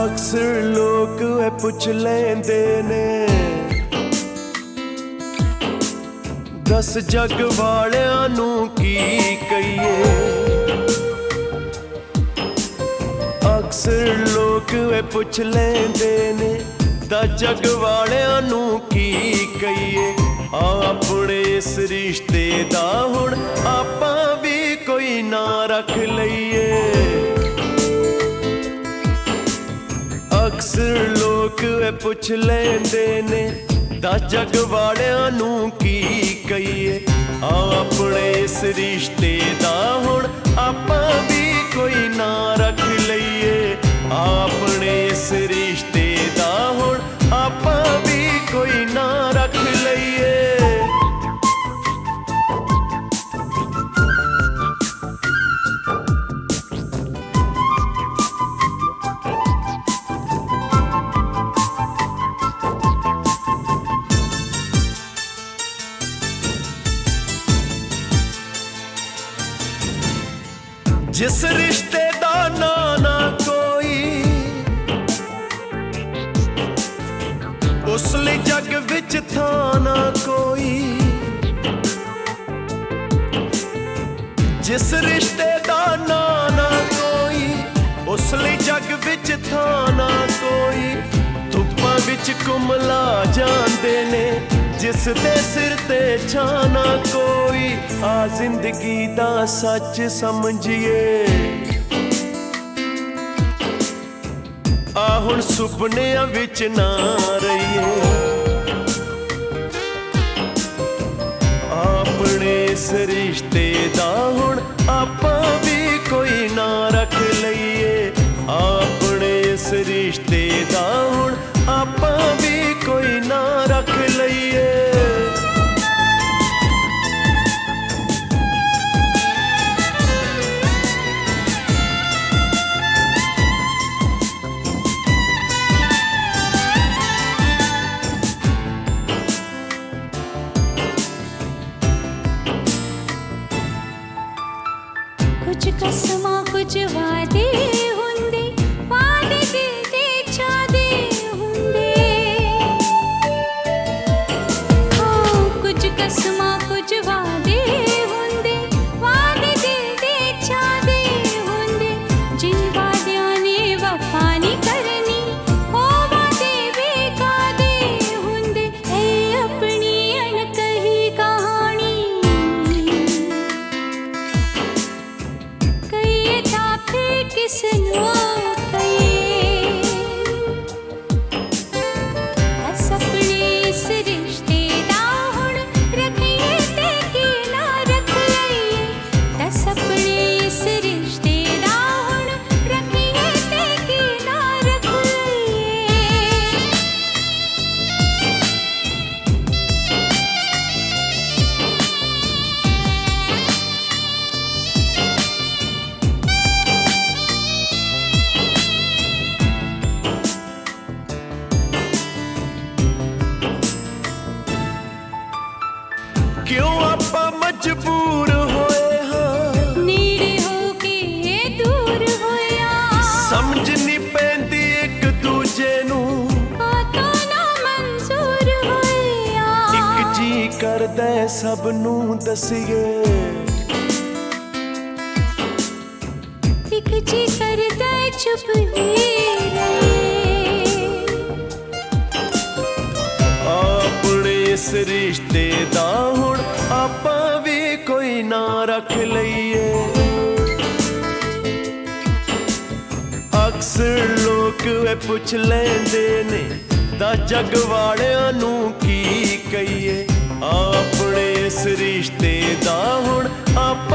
ਅਕਸਰ ਲੋਕ ਇਹ ਪੁੱਛ ਲੈਂਦੇ ਨੇ, ਦਸ ਜੱਗ ਵਾਲਿਆਂ ਨੂੰ ਕੀ ਕਹੀਏ। ਅਕਸਰ ਲੋਕ ਇਹ ਪੁੱਛ ਲੈਂਦੇ ਨੇ, ਦਸ ਜੱਗ ਵਾਲਿਆਂ ਨੂੰ ਕੀ ਕਹੀਏ। ਆਪਣੇ ਇਸ ਰਿਸ਼ਤੇ ਦਾ ਹੁਣ ਆਪਾਂ ਵੀ ਕੋਈ ਨਾਂ ਰੱਖ ਲਈਏ। ਅਕਸਰ ਲੋਕ ਇਹ ਪੁੱਛ ਲੈਂਦੇ ਨੇ, ਦਸ ਜੱਗ ਵਾਲਿਆਂ ਨੂੰ ਕੀ ਕਹੀਏ। ਆਪਣੇ ਇਸ ਰਿਸ਼ਤੇ ਦਾ ਹੁਣ ਆਪਾਂ ਵੀ ਕੋਈ ਨਾਂ ਰੱਖ ਲਈਏ। ਆਪਣੇ ਇਸ ਰਿਸ਼ਤੇ ਦਾ ਹੁਣ ਆਪਾਂ ਵੀ ਕੋਈ ਨਾਂ ਰੱਖ ਲਈਏ। जिस रिश्ते दा ना कोई, उस लिए जग विच था ना कोई। जिस रिश्ते दा ना कोई, उस लिए जग विच था ना कोई। धुप्पां विच कुमला जांदे ने, जिस दे सिर ते छाना कोई। आ जिंदगी दा सच समझिए, आ हुण सुपनियां विच ना रहिए। अपने इस रिश्ते दा हुण आपां भी कोई ना रख लईए। अपने इस रिश्ते दा हुण आपां भी कोई ना रख लईए। कुछ कसमां कुछ वादे हुंदे, वादे दिल दे चादे हुंदे। हाँ कुछ कसमां कुछ वादे हुंदे, वादे दिल दे चादे हुंदे। जिन वादियां ने वफा नहीं करनी, ओ वादे बेकादे हुंदे। ऐ अपनी अनकही कहानी किसनो कहिए। दस अपने इस रिश्ते दा हुण रखिए ते की ना रख लईए। दस अपने इस रिश्ते दा हुण रखिए ते की ना रख लईए। क्यों आपा मजबूर होए हाँ, नीरे होके दूर होया। समझ नहीं पैंदी एक दूजे नू, तो ना मंजूर होया। एक जी करदा सब नू दसीए। एक जी करदा चुप ही रहे। अपने इस रिश्ते दा हुण आपां भी कोई ना रख लईए। अक्सर लोग ये पुछ लैंदे ने, दस जग वालियां नू की कहिए। अपने इस रिश्ते दा हुण